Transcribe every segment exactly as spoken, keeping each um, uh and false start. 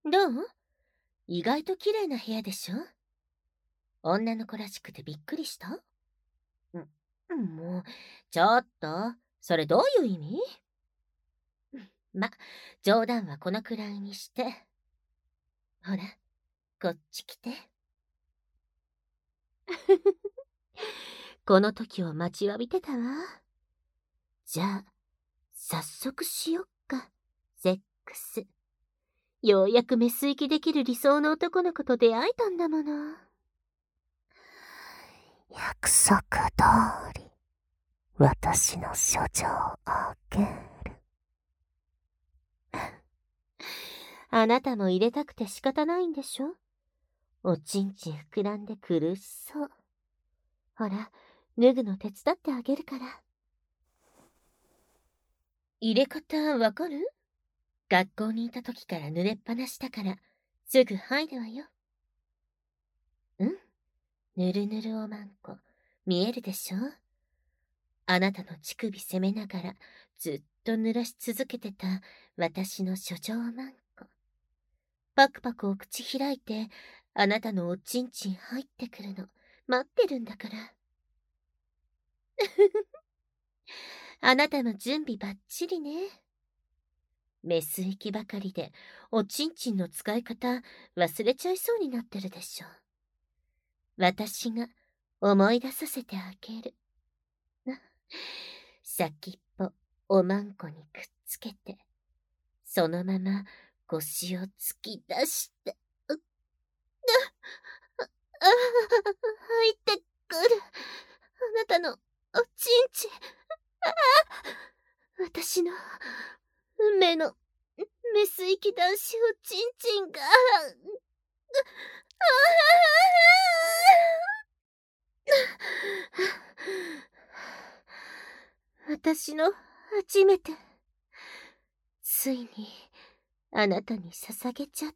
どう？意外と綺麗な部屋でしょ？女の子らしくてびっくりした？ん、もう、ちょっと、それどういう意味？ま、冗談はこのくらいにして。ほら、こっち来て。この時を待ちわびてたわ。じゃあ、早速しよっか、セックス。ようやくメス行きできる理想の男の子と出会えたんだもの。 約束通り、私の処女をあげる。 あなたも入れたくて仕方ないんでしょ？おちんちん膨らんで苦しそう。ほら、脱ぐの手伝ってあげるから。入れ方わかる？学校にいた時から濡れっぱなしだから、すぐ入るわよ。うん、ぬるぬるおまんこ、見えるでしょ？あなたの乳首攻めながら、ずっと濡らし続けてた私の処女おまんこ。パクパクお口開いて、あなたのおちんちん入ってくるの、待ってるんだから。あなたの準備ばっちりね。メス行きばかりで、おちんちんの使い方忘れちゃいそうになってるでしょ。私が思い出させてあげる。先っぽおまんこにくっつけて、そのまま腰を突き出して、うっ、あ、あ、入ってくる。あなたのおちんちん。あ、私の運命のメス行き男子おちんちんが、私の初めて、ついにあなたに捧げちゃった。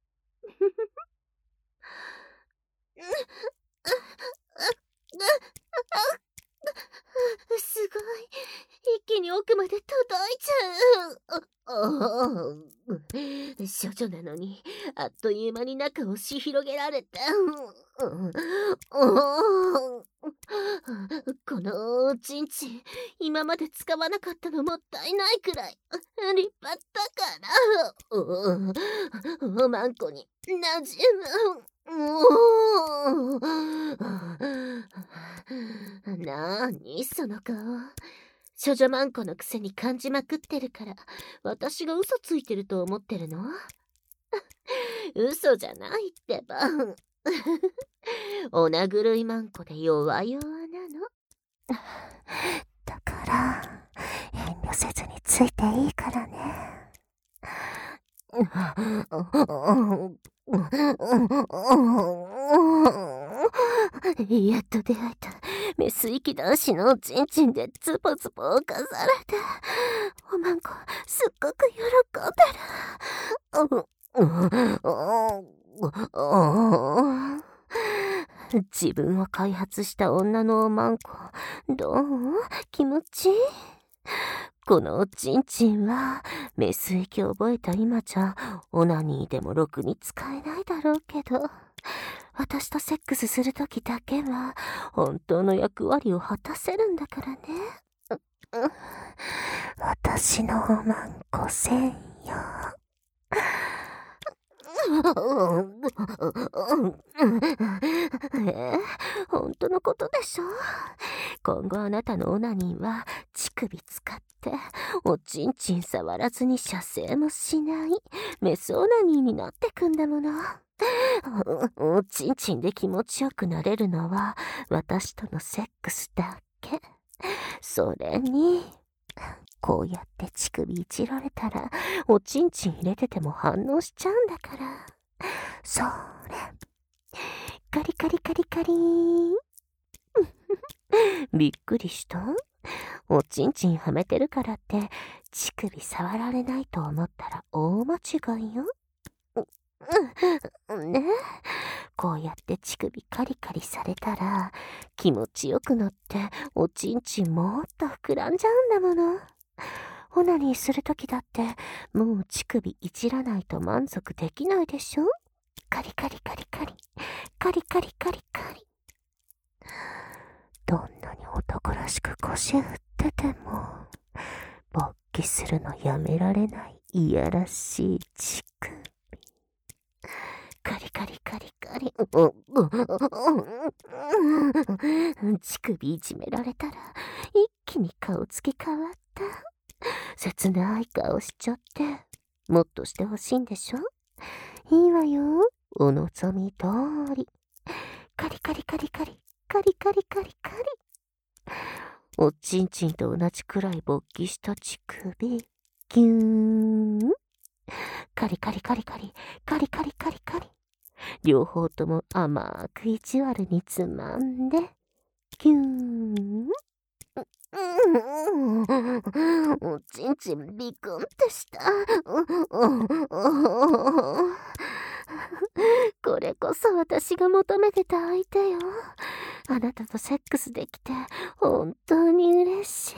すごい。一気に奥まで届いちゃう。処女なのに、あっという間に中をし広げられた。このおちんちん、今まで使わなかったのもったいないくらい立派だから。おまんこになじむ。なーにその顔。処女マンコのくせに感じまくってるから、私が嘘ついてると思ってるの？嘘じゃないってば。お殴るいマンコで弱々なの。 だから、遠慮せずについていいからね。 やっと出会えたメス行き男子のおちんちんでズボズボ犯されて、おまんこすっごく喜んでる。自分を開発した女のおまんこ、どう？気持ちいい？このおちんちんはメス行き覚えた今じゃオナニーでもろくに使えないだろうけど、私とセックスするときだけは本当の役割を果たせるんだからね。 私のおまんこ専用。 え、本当のことでしょ？今後あなたのオナニーは乳首使っておちんちん触らずに射精もしないメスオナニーになってくんだもの。おちんちんで気持ちよくなれるのは私とのセックスだけ。それにこうやって乳首いじられたらおちんちん入れてても反応しちゃうんだから。それ、カリカリカリカリーン。びっくりした？おちんちんはめてるからって乳首触られないと思ったら大間違いよ。ね、こうやって乳首カリカリされたら気持ちよくなっておちんちんもっと膨らんじゃうんだもの。 オナニーするときだってもう乳首いじらないと満足できないでしょ。カリカリカリカリカリカリカリカリ。どんなに男らしく腰振ってても勃起するのやめられないいやらしい乳首。カリカリカリカリ。乳首いじめられたら一気に顔つき変わった。切ない顔しちゃって。もっとしてほしいんでしょ。いいわよ、お望み通り。カリカリカリカリカリカリカリカリ。おちんちんと同じくらい勃起した乳首。ギューン。カリカリカリカリカリカリカリカリ。両方とも甘く意地悪につまんでギューン。おちんちんビクンってした。これこそ私が求めてた相手よ。あなたとセックスできて本当に嬉し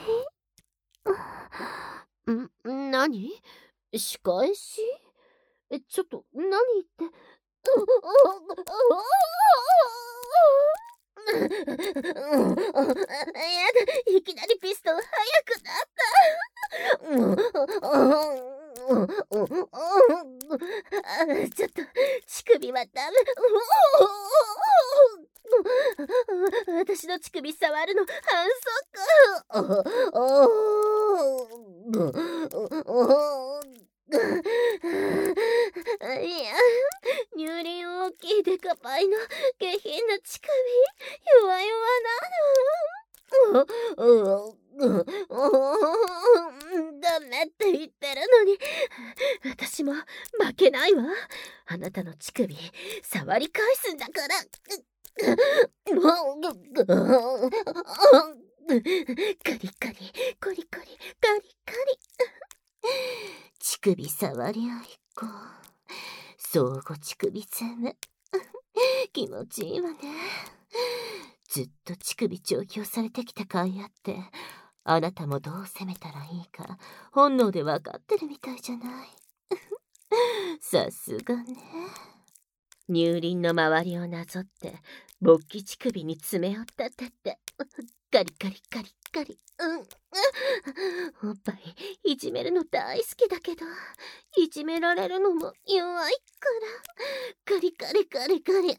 い。ん、何？仕返し？え、ちょっと何言って。やだ、いきなりピストン速くなった。ちょっと乳首はダメ。私の乳首触るの反則。いや、乳輪大きいデカパイの下品な乳首、弱々なの。ダメって言ってるのに、私も負けないわ。あなたの乳首、触り返すんだから。カリカリ、コリコリ、カリカリ。乳首触り合いっこ。相互乳首攻め。気持ちいいわね。ずっと乳首調教されてきた甲斐あって、あなたもどう攻めたらいいか本能で分かってるみたいじゃない。さすがね。乳輪の周りをなぞって勃起乳首に爪を立ててカリカリカリカリ。うん、おっぱいいじめるの大好きだけど、いじめられるのも弱いからカリカリカリカリ。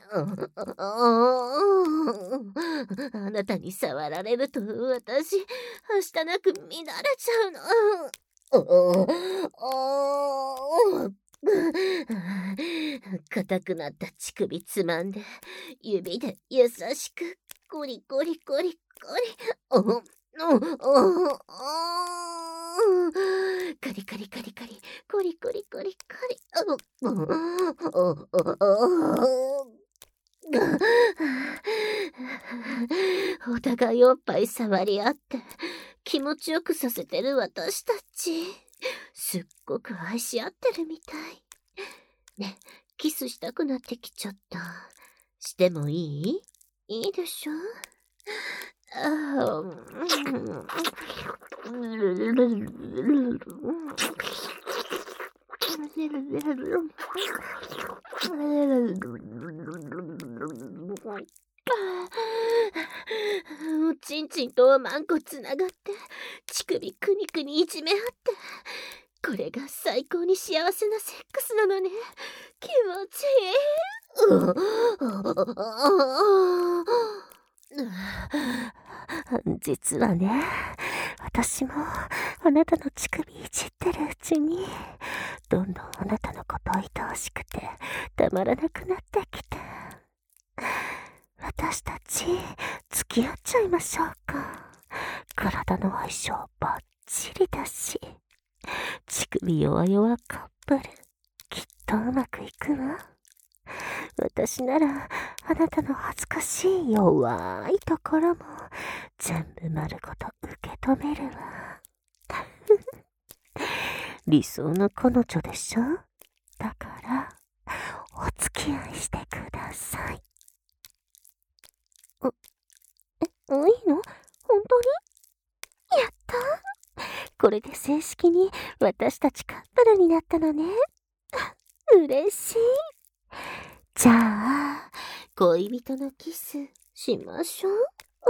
あなたに触られると私はしたなく乱れちゃうの。硬くなった乳首つまんで指で優しくコリコリコリコリ。カリカリカリカリコリコリコリコリ。お互いおっぱい触り合って気持ちよくさせてる私たち、すっごく愛し合ってるみたいね。キスしたくなってきちゃった。してもいい？いいでしょ。あおちんちんとおまんこつながって乳首くにくにいじめ合って、これが最高に幸せなセックスなのね。気持ちいい。実はね、私もあなたの乳首いじってるうちにどんどんあなたのこと愛おしくてたまらなくなってきて、私たち付き合っちゃいましょうか。体の相性バッチリだし、乳首弱々カップルきっとうまくいくわ。私ならあなたの恥ずかしい弱いところも全部丸ごと受け止めるわ。理想の彼女でしょ。だからお付き合いしてください。え、いいの？本当に？やったこれで正式に私たちカップルになったのね。嬉しい。じゃあ、恋人のキスしましょう。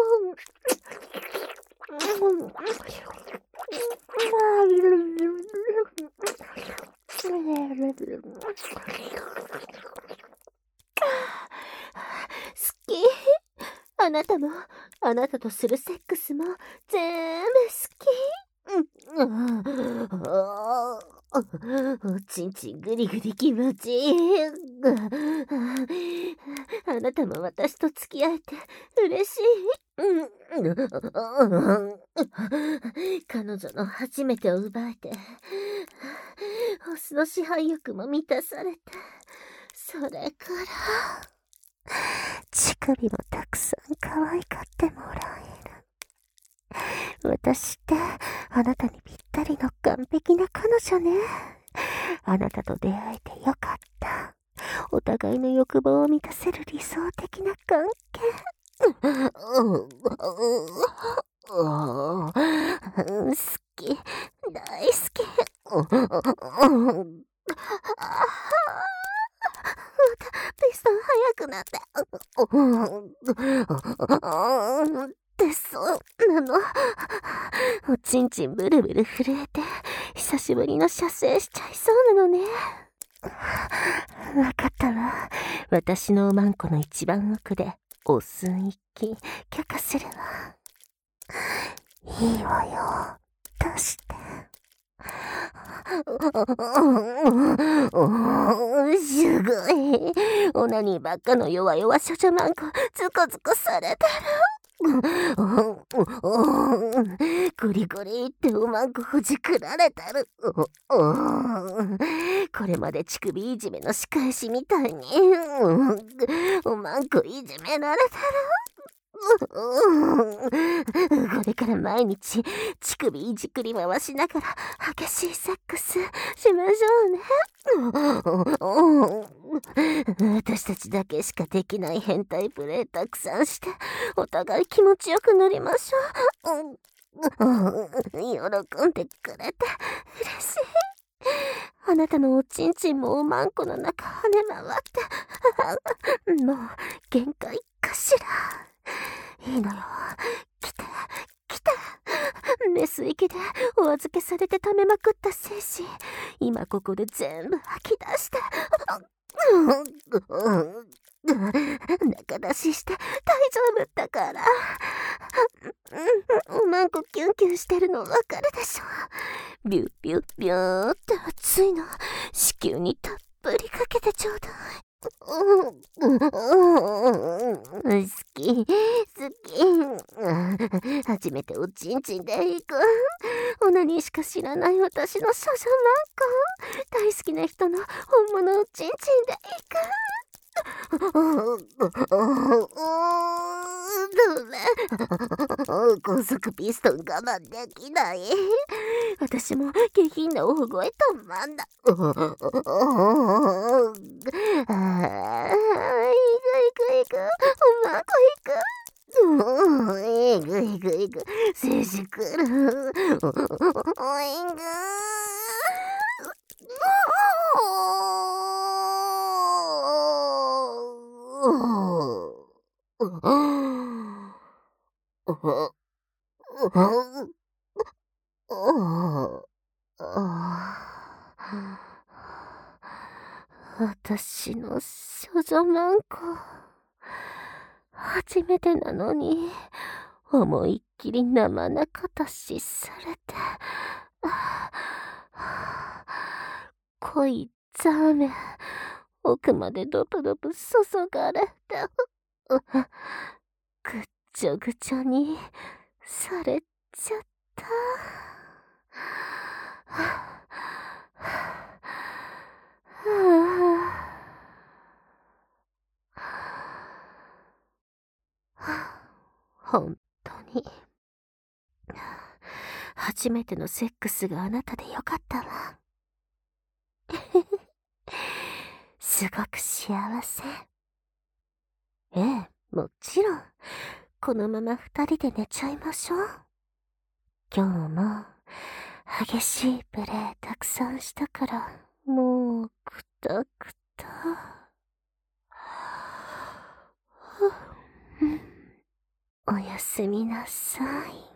好き。あなたも、あなたとするセックスも全部好き。うん、おちんちんぐりぐり気持ちいい。あなたも私と付き合えて嬉しい。彼女の初めてを奪えて、オスの支配欲も満たされて、それから、 乳首もたくさん可愛がってもらえる。私ってあなたにぴったりの完璧な彼女ね。あなたと出会えてよかった。お互いの欲望を満たせる理想的な関係。 好き、大好き。ピストン速くなって。ってそうなの。おちんちんブルブル震えて、久しぶりの射精しちゃいそうなのね。わかったわ。私のおまんこの一番奥で、お寸一気、許可するわ。 いいわよ。出して。 すごい。オナニーばっかの弱々少女マンコ、ズコズコされてる。ゴリゴリっておまんこほじくられてる。これまで乳首いじめの仕返しみたいに、おまんこいじめられてる。これから毎日乳首いじくり回しながら激しいセックスしましょうね。私たちだけしかできない変態プレイたくさんしてお互い気持ちよくなりましょう。喜んでくれて嬉しい。あなたのおちんちんもおまんこの中跳ね回ってもう限界かしら。いいのよ。来て、来て。メス息でお預けされて溜めまくった精子、今ここで全部吐き出して。中出しして大丈夫だから。おまんこキュンキュンしてるのわかるでしょ。ビュービュービューって熱いの子宮にたっぷりかけてちょうだい。好き、好き。初めておちんちんで行く。オナニーしか知らない私の少女マンコ。大好きな人の本物おちんちんで行く。ダメ。高速ピストン我慢できない。私も下品な大声止まんだ。ああ、いくいくいく。おまんこいく。いくいくいく。静止くる。おいく。私の少女マンコ、初めてなのに思いっきり生中出しされて、濃いザーメン奥までドブドブ注がれて、ぐっちょぐちょにされちゃった。本当に初めてのセックスがあなたでよかったわ。すごく幸せ。ええ、もちろん。このまま二人で寝ちゃいましょう。今日も激しいプレイたくさんしたから、もうくたくた。おやすみなさい。